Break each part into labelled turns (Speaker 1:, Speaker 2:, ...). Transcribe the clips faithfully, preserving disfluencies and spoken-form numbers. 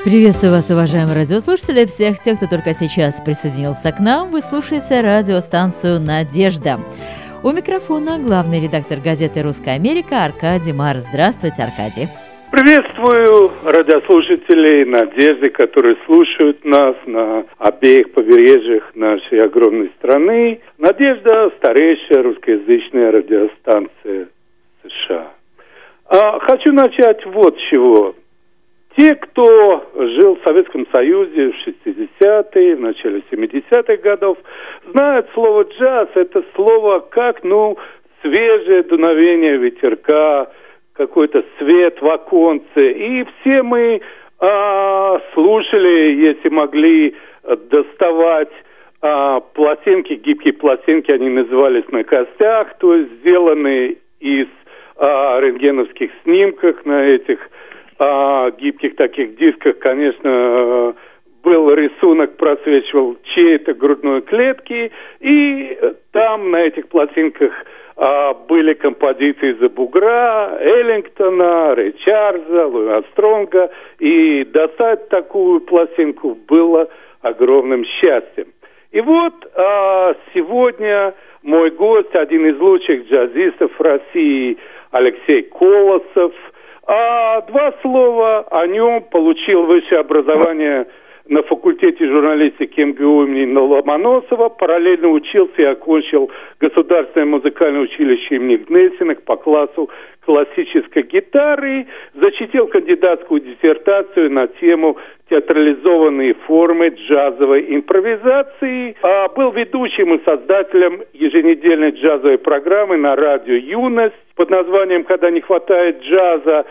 Speaker 1: Приветствую вас, уважаемые радиослушатели, всех тех, кто только сейчас присоединился к нам. Вы слушаете радиостанцию «Надежда». У микрофона главный редактор газеты «Русская Америка» Аркадий Мар. Здравствуйте, Аркадий.
Speaker 2: Приветствую радиослушателей «Надежды», которые слушают нас на обеих побережьях нашей огромной страны. «Надежда» – старейшая русскоязычная радиостанция США. А, хочу начать вот с чего. Те, кто жил в Советском Союзе в шестидесятые, в начале семидесятых годов, знают слово «джаз». Это слово как, ну, свежее дуновение ветерка, какой-то свет в оконце. И все мы а, слушали, если могли, доставать а, пластинки, гибкие пластинки, они назывались на костях, то есть сделанные из а, рентгеновских снимков на этих а, гибких таких дисках, конечно, был рисунок, просвечивал чьей-то грудной клетки, и там на этих пластинках а, были композиции из-за бугра, Эллингтона, Рэй Чарльза, Луи Армстронга, и достать такую пластинку было огромным счастьем. И вот а, сегодня мой гость, один из лучших джазистов России, Алексей Колосов. А два слова о нем. Получил высшее образование на факультете журналистики эм гэ у имени Ломоносова. Параллельно учился и окончил Государственное музыкальное училище имени Гнесиных по классу классической гитары. Защитил кандидатскую диссертацию на тему театрализованные формы джазовой импровизации. А был ведущим и создателем еженедельной джазовой программы на радио «Юность» под названием «Когда не хватает джаза».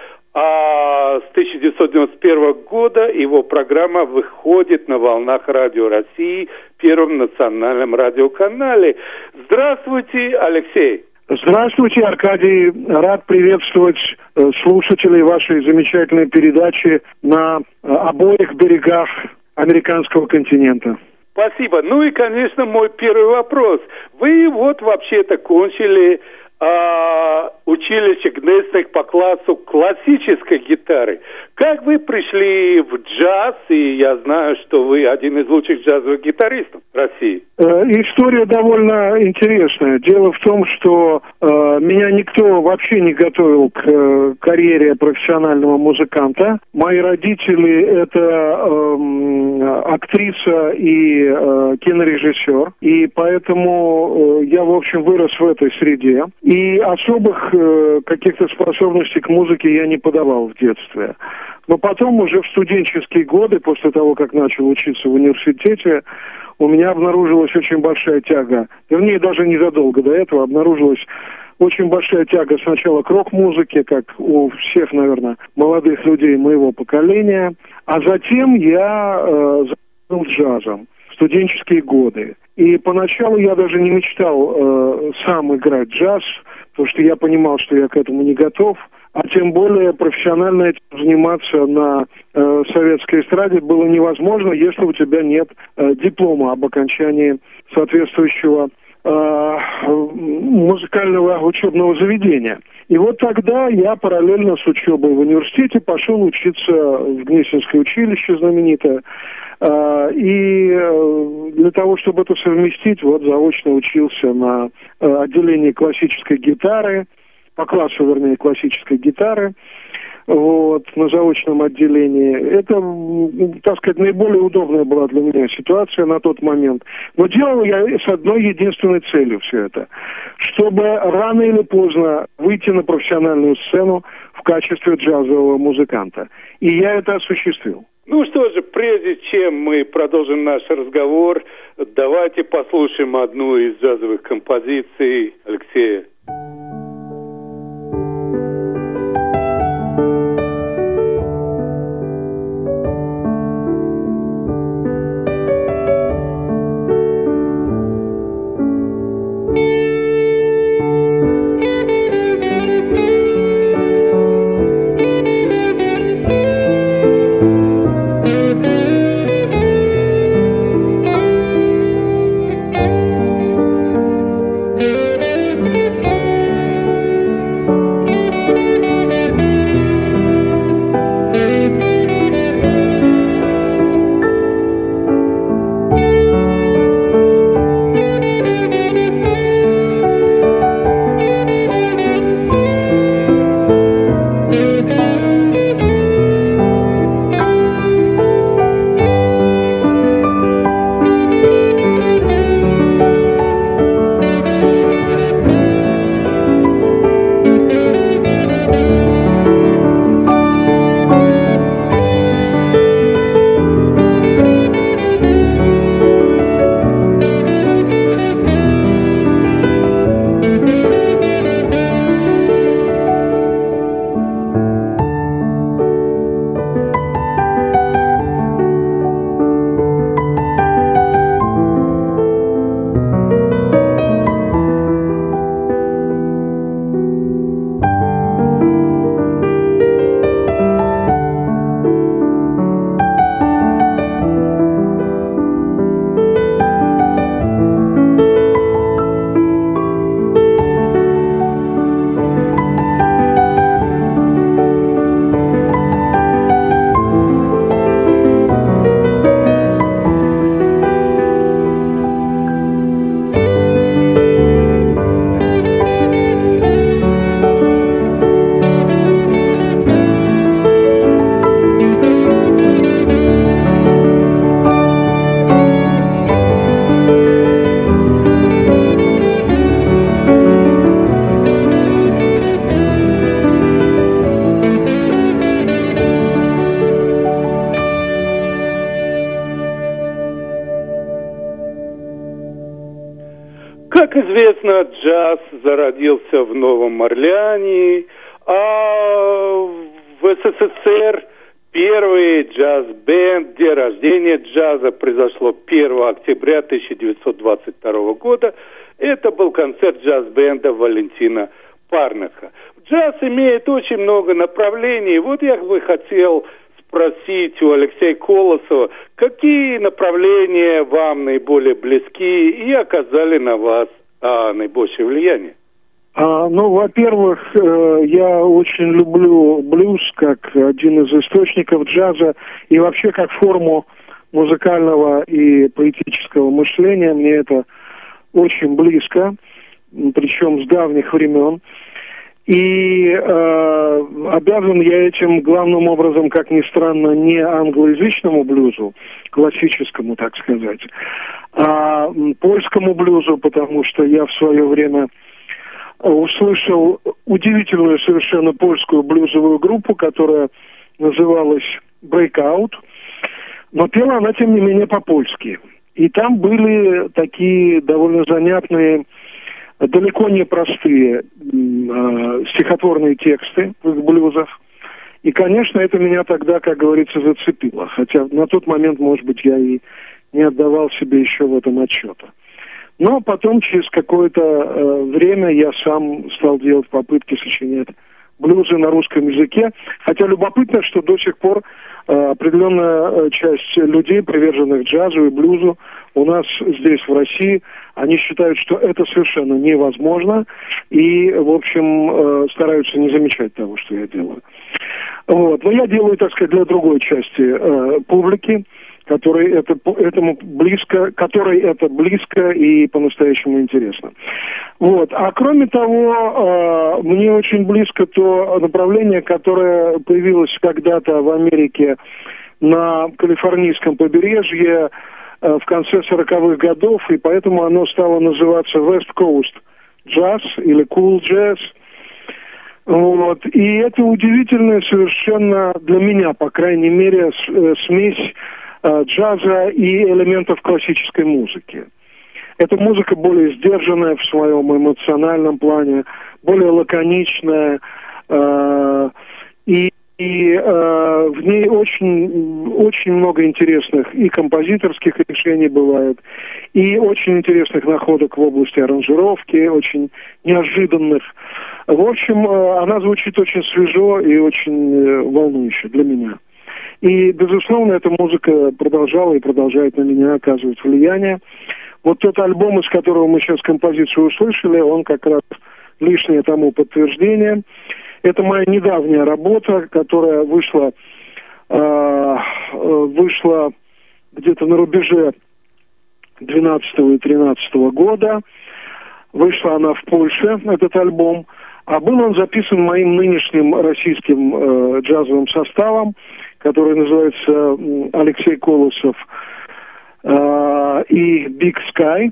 Speaker 2: А с тысяча девятьсот девяносто первого года его программа выходит на волнах Радио России, Первом национальном радиоканале. Здравствуйте, Алексей.
Speaker 3: Здравствуйте, Аркадий. Рад приветствовать слушателей вашей замечательной передачи на обоих берегах американского континента.
Speaker 2: Спасибо. Ну и, конечно, мой первый вопрос. Вы вот вообще-то кончили а, училище Гнесиных по классу классической гитары. Как вы пришли в джаз? И я знаю, что вы один из лучших джазовых гитаристов России.
Speaker 3: Э, история довольно интересная. Дело в том, что э, меня никто вообще не готовил к э, карьере профессионального музыканта. Мои родители – это э, актриса и э, кинорежиссер. И поэтому э, я, в общем, вырос в этой среде. И особых э, каких-то способностей к музыке я не подавал в детстве. Но потом, уже в студенческие годы, после того, как начал учиться в университете, у меня обнаружилась очень большая тяга. Вернее, даже незадолго до этого обнаружилась очень большая тяга сначала к рок-музыке, как у всех, наверное, молодых людей моего поколения. А затем я э, занялся джазом в студенческие годы. И поначалу я даже не мечтал э, сам играть джаз, потому что я понимал, что я к этому не готов. А тем более профессионально этим заниматься на э, советской эстраде было невозможно, если у тебя нет э, диплома об окончании соответствующего э, музыкального учебного заведения. И вот тогда я параллельно с учебой в университете пошел учиться в Гнесинское училище знаменитое. Uh, и uh, для того, чтобы это совместить, вот заочно учился на uh, отделении классической гитары, по классу, вернее, классической гитары, вот, на заочном отделении. Это, так сказать, наиболее удобная была для меня ситуация на тот момент. Но делал я с одной единственной целью все это, чтобы рано или поздно выйти на профессиональную сцену в качестве джазового музыканта. И я это осуществил.
Speaker 2: Ну что же, прежде чем мы продолжим наш разговор, давайте послушаем одну из джазовых композиций Алексея. Как известно, джаз зародился в Новом Орлеане, а в СССР первый джаз-бенд, день рождения джаза произошло первого октября тысяча девятьсот двадцать второго года. Это был концерт джаз-бенда Валентина Парнаха. Джаз имеет очень много направлений. Вот я бы хотел спросить у Алексея Колосова, какие направления вам наиболее близки и оказали на вас а, наибольшее влияние?
Speaker 3: А, ну, во-первых, э, я очень люблю блюз как один из источников джаза и вообще как форму музыкального и поэтического мышления. Мне это очень близко, причем с давних времен. И э, обязан я этим главным образом, как ни странно, не англоязычному блюзу, классическому, так сказать, а польскому блюзу, потому что я в свое время услышал удивительную совершенно польскую блюзовую группу, которая называлась Breakout, но пела она, тем не менее, по-польски. И там были такие довольно занятные, далеко не простые э, стихотворные тексты в их блюзах. И, конечно, это меня тогда, как говорится, зацепило. Хотя на тот момент, может быть, я и не отдавал себе еще в этом отчета. Но потом, через какое-то э, время, я сам стал делать попытки сочинять блюзы на русском языке. Хотя любопытно, что до сих пор э, определенная часть людей, приверженных джазу и блюзу, у нас здесь, в России, они считают, что это совершенно невозможно. И, в общем, э, стараются не замечать того, что я делаю. Вот. Но я делаю, так сказать, для другой части э, публики, которой это, этому близко, которой это близко и по-настоящему интересно. Вот. А кроме того, э, мне очень близко то направление, которое появилось когда-то в Америке на калифорнийском побережье э, в конце сороковых годов, и поэтому оно стало называться West Coast Jazz или Cool Jazz. Вот. И это удивительная совершенно для меня, по крайней мере, смесь джаза и элементов классической музыки. Эта музыка более сдержанная в своем эмоциональном плане, более лаконичная, э, и, и э, в ней очень, очень много интересных и композиторских решений бывает, и очень интересных находок в области аранжировки, очень неожиданных. В общем, э, она звучит очень свежо и очень э, волнующе для меня. И, безусловно, эта музыка продолжала и продолжает на меня оказывать влияние. Вот тот альбом, из которого мы сейчас композицию услышали, он как раз лишнее тому подтверждение. Это моя недавняя работа, которая вышла, э, вышла где-то на рубеже двенадцатого и тринадцатого года. Вышла она в Польше, этот альбом. А был он записан моим нынешним российским э, джазовым составом, который называется Алексей Колосов э, и Big Sky.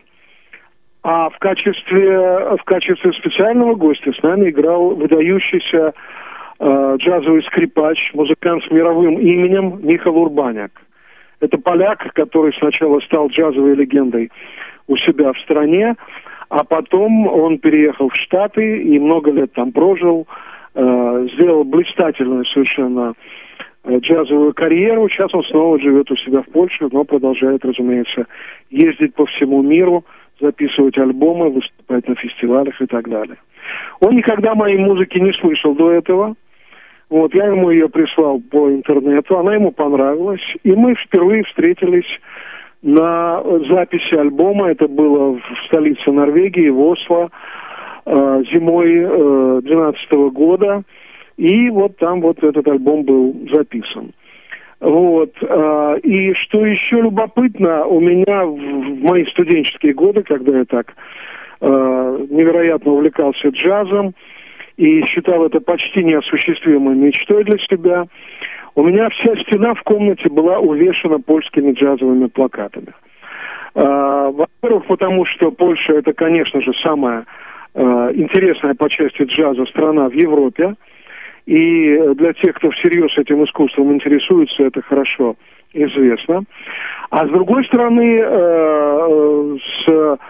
Speaker 3: А в качестве, в качестве специального гостя с нами играл выдающийся э, джазовый скрипач, музыкант с мировым именем Михал Урбаняк. Это поляк, который сначала стал джазовой легендой у себя в стране, а потом он переехал в Штаты и много лет там прожил, э, сделал блистательную совершенно э, джазовую карьеру. Сейчас он снова живет у себя в Польше, но продолжает, разумеется, ездить по всему миру, записывать альбомы, выступать на фестивалях и так далее. Он никогда моей музыки не слышал до этого. Вот, я ему ее прислал по интернету, она ему понравилась, и мы впервые встретились на записи альбома. Это было в столице Норвегии, в Осло, э, зимой э, двенадцатого года. И вот там вот этот альбом был записан. Вот. Э, и что еще любопытно, у меня в, в мои студенческие годы, когда я так э, невероятно увлекался джазом и считал это почти неосуществимой мечтой для себя, у меня вся стена в комнате была увешана польскими джазовыми плакатами. Э, во-первых, потому что Польша — это, конечно же, самая э, интересная по части джаза страна в Европе. И для тех, кто всерьез этим искусством интересуется, это хорошо известно. А с другой стороны, э, с,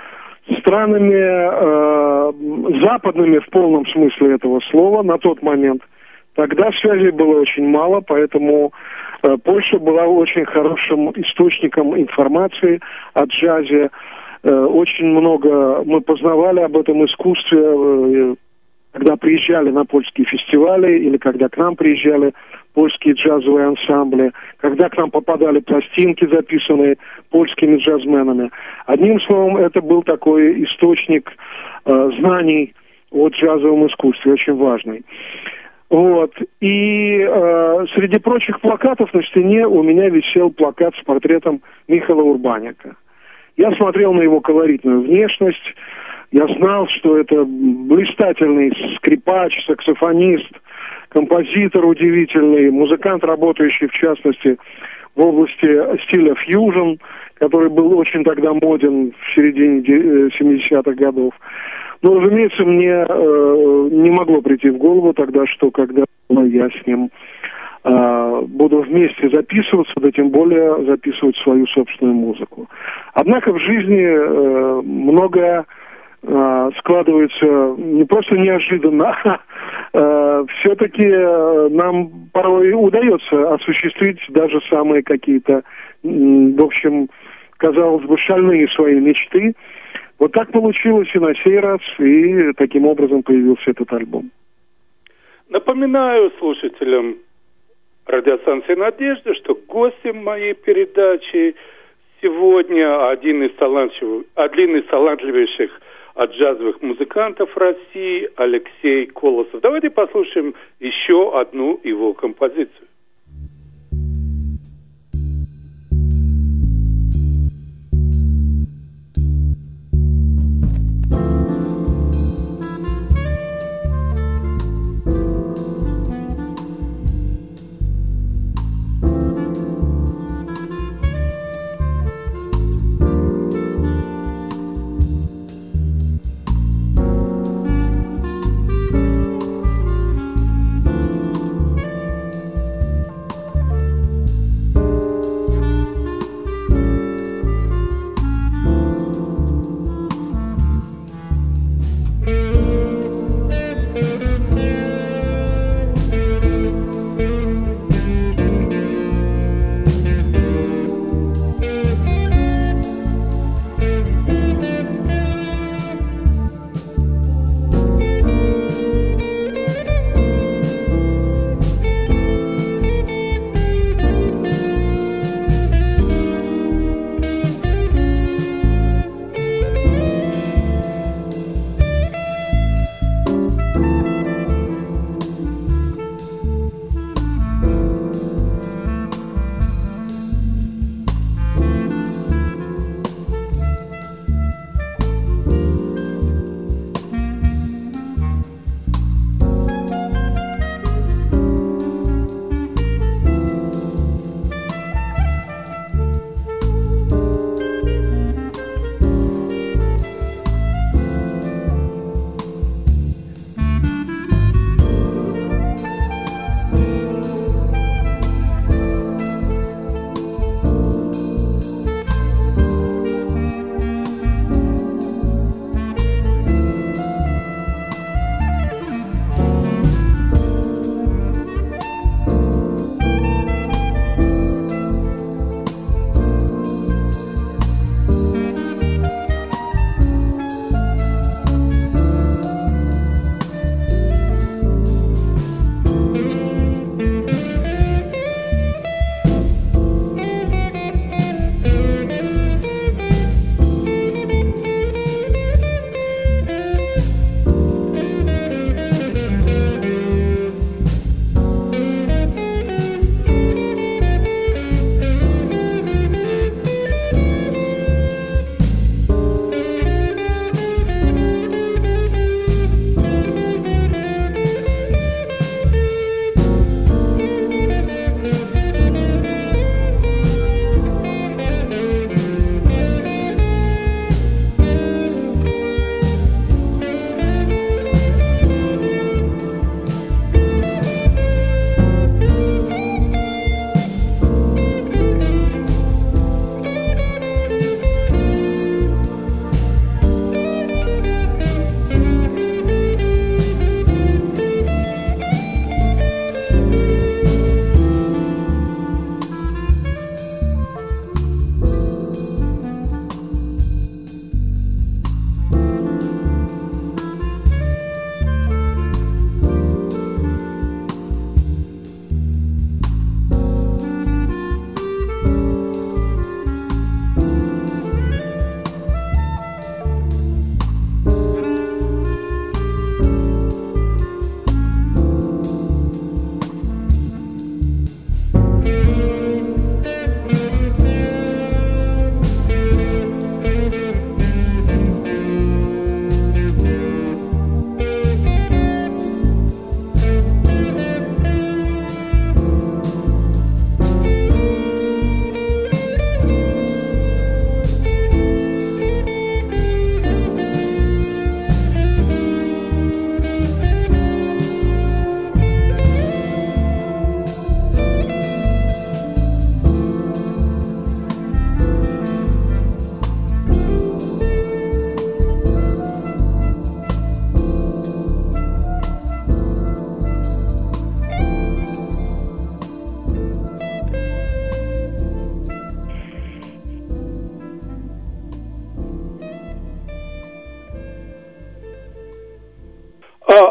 Speaker 3: странами э, западными в полном смысле этого слова на тот момент. Тогда связей было очень мало, поэтому э, Польша была очень хорошим источником информации о джазе. Э, очень много мы познавали об этом искусстве, э, когда приезжали на польские фестивали или когда к нам приезжали польские джазовые ансамбли, когда к нам попадали пластинки, записанные польскими джазменами. Одним словом, это был такой источник э, знаний о джазовом искусстве, очень важный. Вот. И э, среди прочих плакатов на стене у меня висел плакат с портретом Михаила Урбаника. Я смотрел на его колоритную внешность, я знал, что это блистательный скрипач, саксофонист, композитор удивительный, музыкант, работающий, в частности, в области стиля фьюжн, который был очень тогда моден в середине семидесятых годов. Но, разумеется, мне э, не могло прийти в голову тогда, что когда я с ним э, буду вместе записываться, да тем более записывать свою собственную музыку. Однако в жизни э, многое э, складывается не просто неожиданно, а все-таки нам порой удается осуществить даже самые какие-то, в общем, казалось бы, шальные свои мечты. Вот так получилось и на сей раз, и таким образом появился этот альбом.
Speaker 2: Напоминаю слушателям радиостанции «Надежда», что гостем моей передачи сегодня один из талантливых, один из талантливейших джазовых музыкантов России Алексей Колосов. Давайте послушаем еще одну его композицию.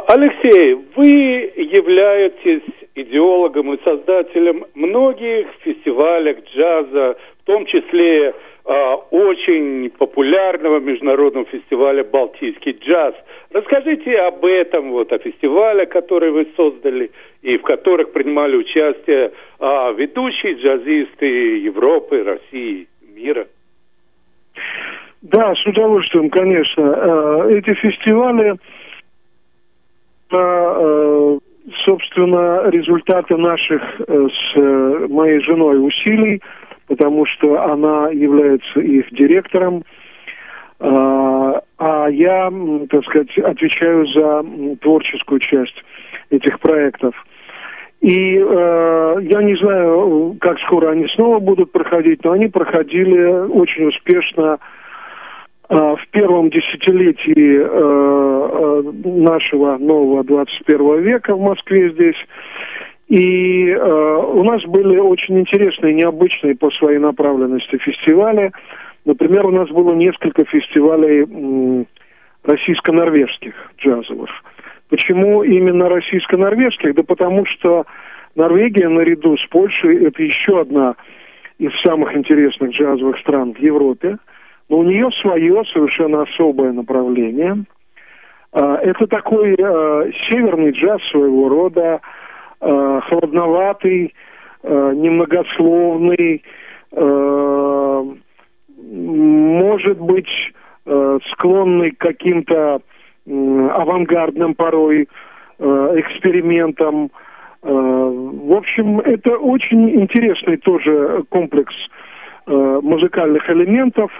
Speaker 2: Алексей, вы являетесь идеологом и создателем многих фестивалей джаза, в том числе э, очень популярного международного фестиваля «Балтийский джаз». Расскажите об этом, вот, о фестивале, который вы создали, и в которых принимали участие э, ведущие джазисты Европы, России, мира.
Speaker 3: Да, с удовольствием, конечно. Эти фестивали, собственно, результаты наших с моей женой усилий, потому что она является их директором, а я, так сказать, отвечаю за творческую часть этих проектов. И э, я не знаю, как скоро они снова будут проходить, но они проходили очень успешно э, в первом десятилетии э, э, нашего нового двадцать первого века в Москве здесь. И э, у нас были очень интересные, необычные по своей направленности фестивали. Например, у нас было несколько фестивалей м, российско-норвежских джазовых. Почему именно российско-норвежских? Да потому что Норвегия наряду с Польшей это еще одна из самых интересных джазовых стран в Европе. Но у нее свое совершенно особое направление. Это такой северный джаз своего рода, холодноватый, немногословный, может быть склонный к каким-то авангардным порой э, экспериментам. Э, в общем, это очень интересный тоже комплекс э, музыкальных элементов.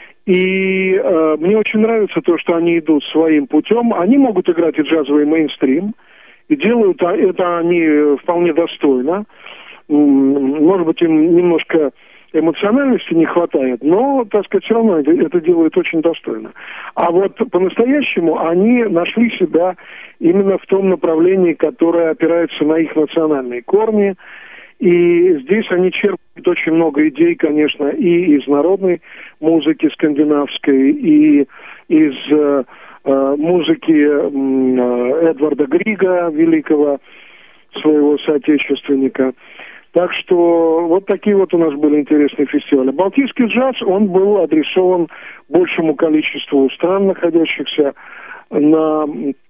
Speaker 3: И э, мне очень нравится то, что они идут своим путем. Они могут играть и джазовый мейнстрим, и делают это они вполне достойно. Может быть, им немножко эмоциональности не хватает, но, так сказать, все равно это, это делают очень достойно. А вот по-настоящему они нашли себя именно в том направлении, которое опирается на их национальные корни. И здесь они черпают очень много идей, конечно, и из народной музыки скандинавской, и из э, музыки э, Эдварда Грига, великого своего соотечественника. Так что вот такие вот у нас были интересные фестивали. Балтийский джаз, он был адресован большему количеству стран, находящихся на,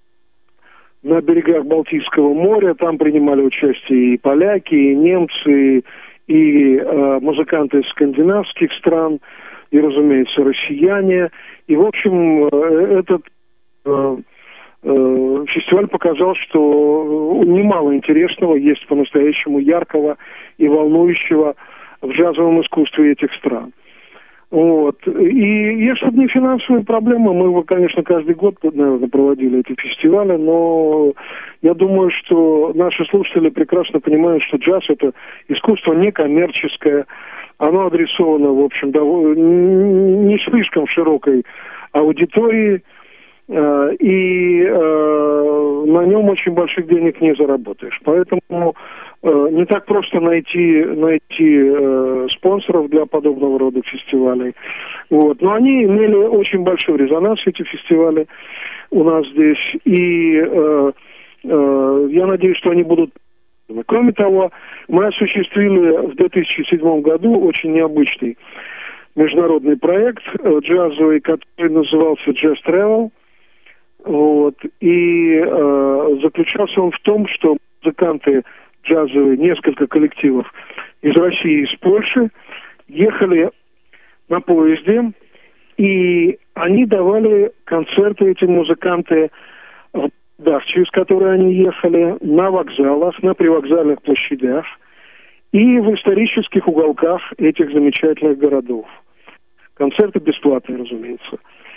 Speaker 3: на берегах Балтийского моря. Там принимали участие и поляки, и немцы, и э, музыканты из скандинавских стран, и, разумеется, россияне. И, в общем, э, этот... Э, фестиваль показал, что немало интересного есть по-настоящему яркого и волнующего в джазовом искусстве этих стран. Вот. И если бы не финансовые проблемы, мы бы, конечно, каждый год, наверное, проводили эти фестивали, но я думаю, что наши слушатели прекрасно понимают, что джаз – это искусство некоммерческое, оно адресовано, в общем, довольно, не слишком широкой аудитории, и э, на нем очень больших денег не заработаешь. Поэтому э, не так просто найти, найти э, спонсоров для подобного рода фестивалей. Вот. Но они имели очень большой резонанс, эти фестивали у нас здесь. И э, э, я надеюсь, что они будут... Кроме того, мы осуществили в две тысячи седьмом году очень необычный международный проект э, джазовый, который назывался Jazz Travel. Вот. И э, заключался он в том, что музыканты джазовые, несколько коллективов из России и из Польши ехали на поезде, и они давали концерты, эти музыканты, в городах, через которые они ехали, на вокзалах, на привокзальных площадях и в исторических уголках этих замечательных городов. Концерты бесплатные, разумеется.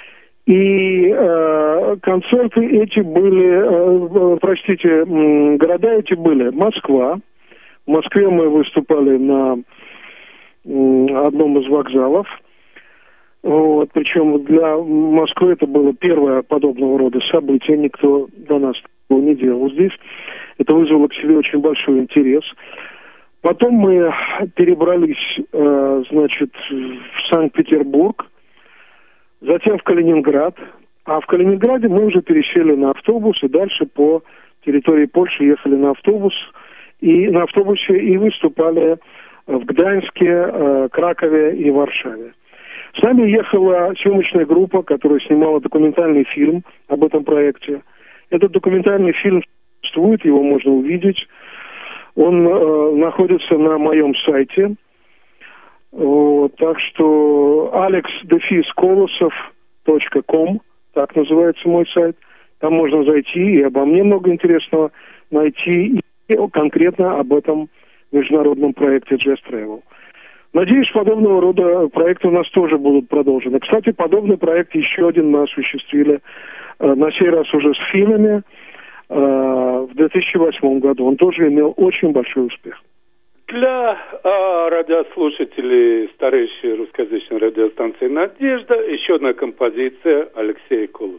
Speaker 3: И э, концерты эти были, э, простите, э, города эти были Москва. В Москве мы выступали на э, одном из вокзалов. Вот, причем для Москвы это было первое подобного рода событие. Никто до нас такого не делал здесь. Это вызвало к себе очень большой интерес. Потом мы перебрались, э, значит, в Санкт-Петербург. Затем в Калининград, А в Калининграде мы уже пересели на автобус и дальше по территории Польши ехали на автобус и на автобусе и выступали в Гданьске, Кракове и Варшаве. С нами ехала съемочная группа, которая снимала документальный фильм об этом проекте. Этот документальный фильм существует, его можно увидеть. Он э, находится на моем сайте. Вот, так что алекс дефис колосов точка ком, так называется мой сайт. Там можно зайти и обо мне много интересного найти, и конкретно об этом международном проекте Jazz Travel. Надеюсь, подобного рода проекты у нас тоже будут продолжены. Кстати, подобный проект еще один мы осуществили, э, на сей раз уже с финнами, э, в две тысячи восьмом году. Он тоже имел очень большой успех.
Speaker 2: Для э, радиослушателей старейшей русскоязычной радиостанции «Надежда» еще одна композиция Алексея Колосова.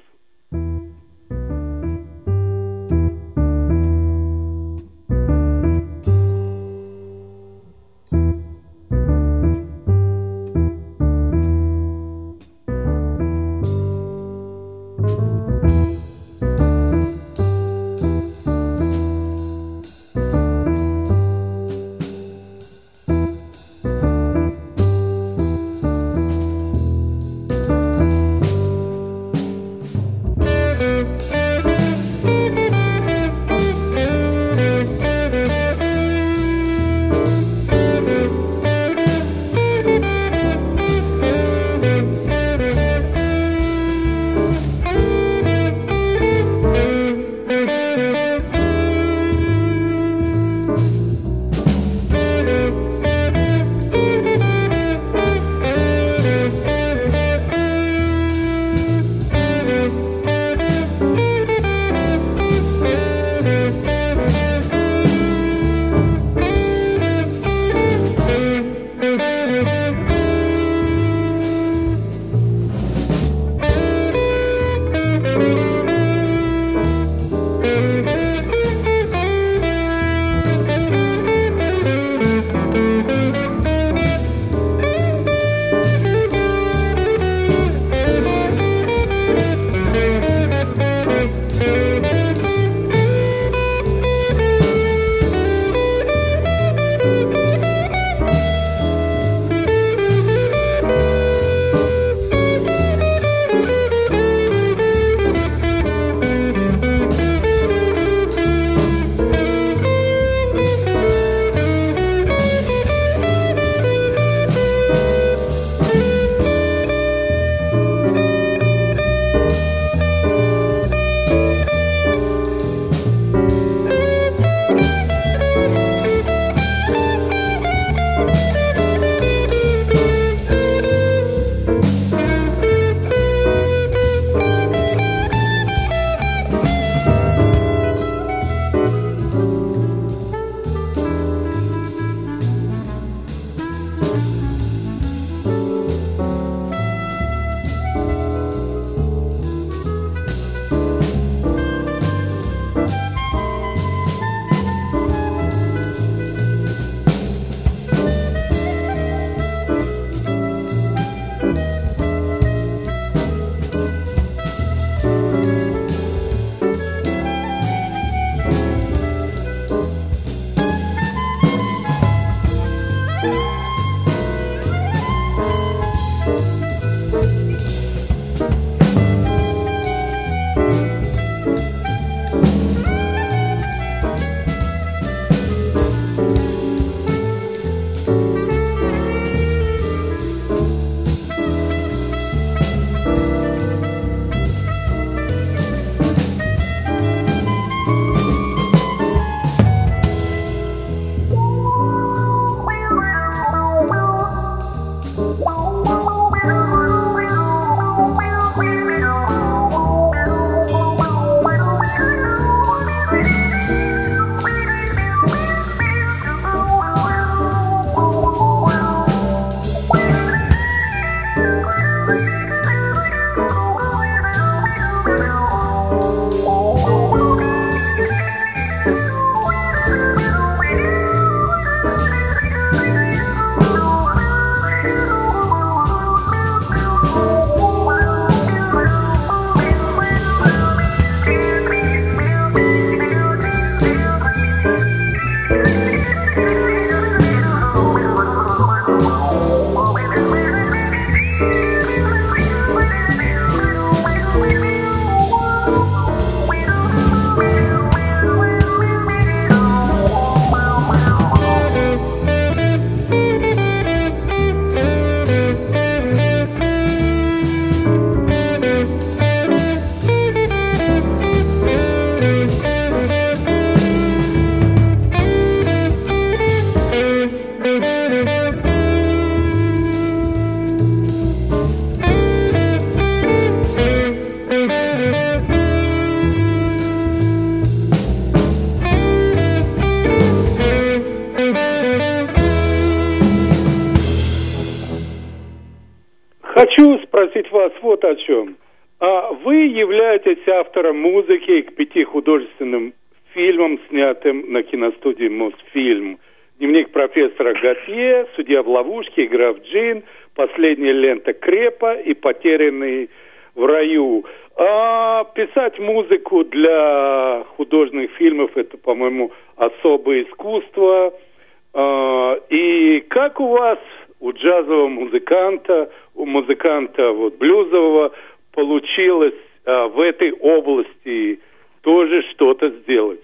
Speaker 2: Хочу спросить вас вот о чем. А вы являетесь автором музыки к пяти художественным фильмам, снятым на киностудии «Мосфильм». «Дневник профессора Готье», «Судья в ловушке», «Игра в джин», «Последняя лента Крепа» и «Потерянный в раю». А писать музыку для художественных фильмов – это, по-моему, особое искусство. А, и как у вас, у джазового музыканта, у музыканта вот, блюзового, получилось а, в этой области тоже что-то сделать?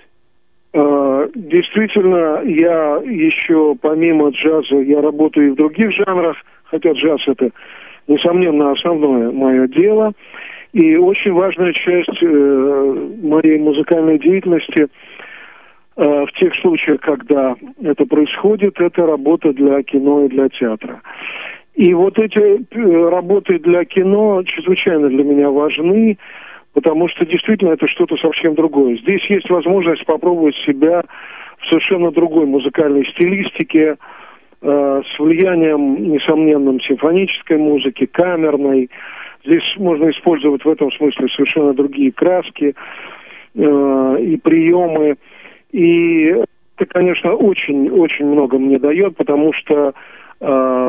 Speaker 3: Действительно, я еще помимо джаза, я работаю и в других жанрах, хотя джаз это, несомненно, основное мое дело. И очень важная часть э, моей музыкальной деятельности э, в тех случаях, когда это происходит, это работа для кино и для театра. И вот эти э, работы для кино чрезвычайно для меня важны, потому что действительно это что-то совсем другое. Здесь есть возможность попробовать себя в совершенно другой музыкальной стилистике, э, с влиянием, несомненным, симфонической музыки, камерной. Здесь можно использовать в этом смысле совершенно другие краски э, и приемы. И это, конечно, очень-очень много мне дает, потому что, э,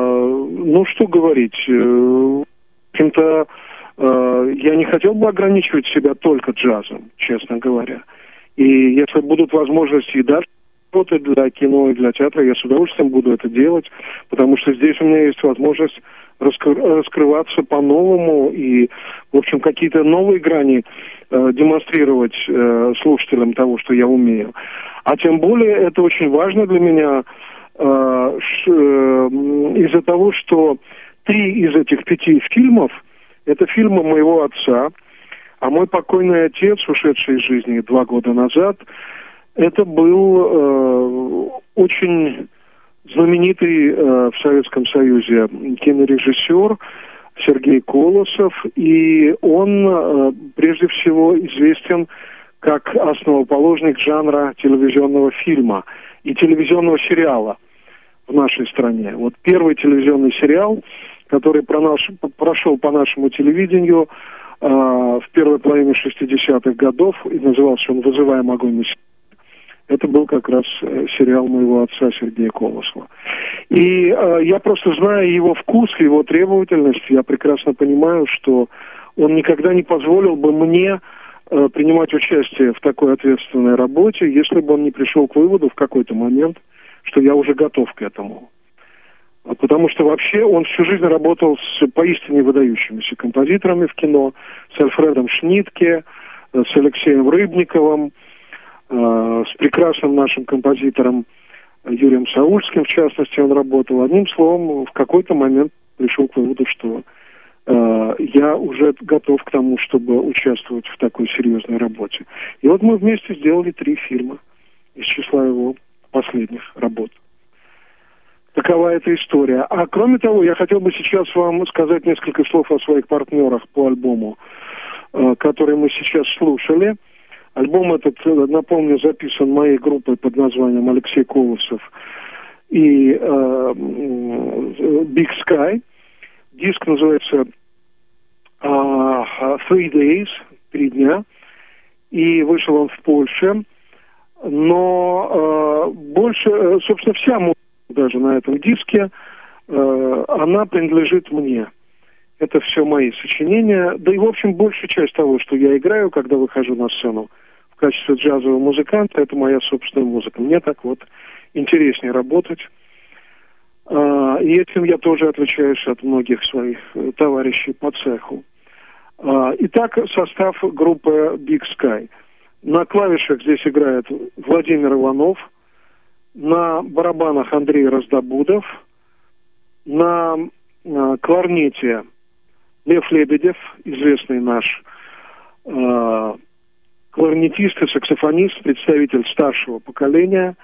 Speaker 3: ну что говорить, э, в общем-то, э, я не хотел бы ограничивать себя только джазом, честно говоря. И если будут возможности и дальше работать для кино и для театра, я с удовольствием буду это делать, потому что здесь у меня есть возможность раскрываться по-новому и, в общем, какие-то новые грани э, демонстрировать э, слушателям того, что я умею. А тем более это очень важно для меня э, ш, э, из-за того, что три из этих пяти фильмов – это фильмы моего отца, а мой покойный отец, ушедший из жизни два года назад, это был э, очень знаменитый э, в Советском Союзе кинорежиссер Сергей Колосов, и он э, прежде всего известен как основоположник жанра телевизионного фильма и телевизионного сериала в нашей стране. Вот первый телевизионный сериал, который про наш, прошел по нашему телевидению э, в первой половине шестидесятых годов, и назывался он «Вызываем огонь на себя». Это был как раз э, сериал моего отца Сергея Колосова. И э, я просто знаю его вкус, его требовательность. Я прекрасно понимаю, что он никогда не позволил бы мне э, принимать участие в такой ответственной работе, если бы он не пришел к выводу в какой-то момент, что я уже готов к этому. Потому что вообще он всю жизнь работал с поистине выдающимися композиторами в кино, с Альфредом Шнитке, э, с Алексеем Рыбниковым, с прекрасным нашим композитором Юрием Саульским, в частности, он работал. Одним словом, в какой-то момент пришел к выводу, что э, я уже готов к тому, чтобы участвовать в такой серьезной работе. И вот мы вместе сделали три фильма из числа его последних работ. Такова эта история. А кроме того, я хотел бы сейчас вам сказать несколько слов о своих партнерах по альбому, э, который мы сейчас слушали. Альбом этот, напомню, записан моей группой под названием Алексей Колосов и э, Big Sky. Диск называется э, Three Days, три дня, и вышел он в Польше. Но э, больше, собственно, вся музыка даже на этом диске, э, она принадлежит мне. Это все мои сочинения. Да и, в общем, большая часть того, что я играю, когда выхожу на сцену в качестве джазового музыканта, это моя собственная музыка. Мне так вот интереснее работать. И этим я тоже отличаюсь от многих своих товарищей по цеху. Итак, состав группы Big Sky. На клавишах здесь играет Владимир Иванов, на барабанах Андрей Раздобудов, на кларнете Лев Лебедев, известный наш э, кларнетист и саксофонист, представитель старшего поколения,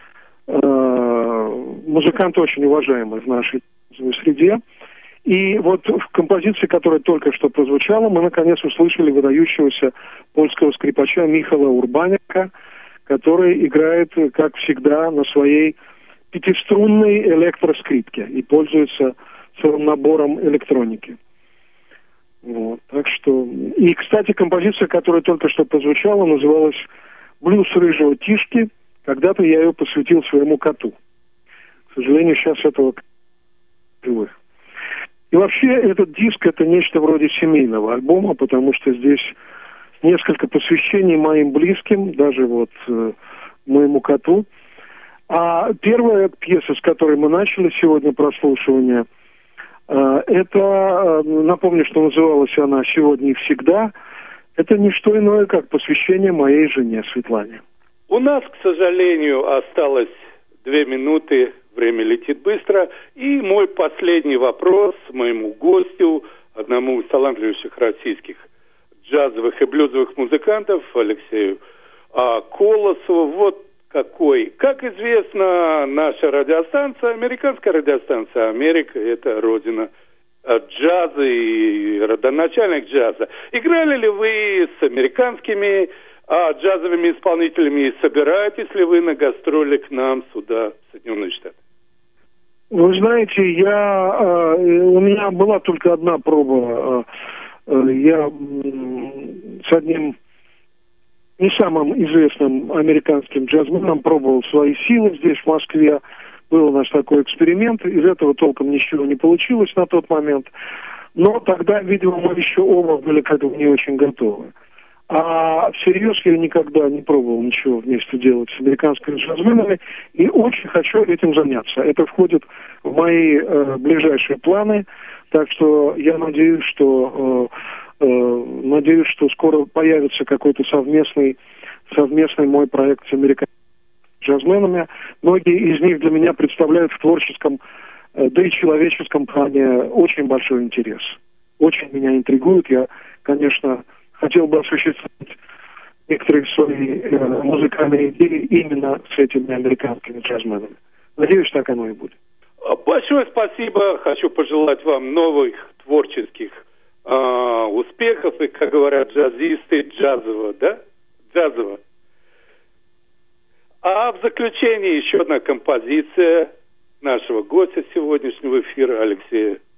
Speaker 3: э, музыкант очень уважаемый в нашей среде. И вот в композиции, которая только что прозвучала, мы наконец услышали выдающегося польского скрипача Михала Урбаняка, который играет, как всегда, на своей пятиструнной электроскрипке и пользуется целым набором электроники. Вот, так что... И, кстати, композиция, которая только что прозвучала, называлась «Блюз рыжего Тишки». Когда-то я ее посвятил своему коту. К сожалению, сейчас этого живых. И вообще этот диск — это нечто вроде семейного альбома, потому что здесь несколько посвящений моим близким, даже вот э, моему коту. А первая пьеса, с которой мы начали сегодня прослушивание, э, это, э, напомню, что называлась она «Сегодня и всегда». Это не что иное, как посвящение моей жене Светлане.
Speaker 2: У нас, к сожалению, осталось две минуты, время летит быстро. И мой последний вопрос моему гостю, одному из талантливейших российских джазовых и блюзовых музыкантов, Алексею а, Колосову. Вот какой. Как известно, наша радиостанция, американская радиостанция «Америка», это родина джаза и родоначальник джаза. Играли ли вы с американскими а, джазовыми исполнителями и собираетесь ли вы на гастроли к нам сюда, в Соединенные Штаты?
Speaker 3: Вы знаете, я, э, у меня была только одна проба. Э, я э, с одним не самым известным американским джазменом пробовал свои силы здесь, в Москве. Был у нас такой эксперимент, из этого толком ничего не получилось на тот момент. Но тогда, видимо, мы еще оба были к этому не очень готовы. А всерьез я никогда не пробовал ничего вместе делать с американскими джазменами и очень хочу этим заняться. Это входит в мои э, ближайшие планы, так что я надеюсь, что э, э, надеюсь, что скоро появится какой-то совместный совместный мой проект с американскими джазменами. Многие из них для меня представляют в творческом, э, да и человеческом плане очень большой интерес. Очень меня интригуют. Я, конечно, хотел бы осуществить некоторые свои э, музыкальные идеи именно с этими американскими джазменами. Надеюсь, так оно и будет.
Speaker 2: Большое спасибо. Хочу пожелать вам новых творческих э, успехов и, как говорят джазисты, джазово, да? Джазово. А в заключение еще одна композиция нашего гостя сегодняшнего эфира Алексея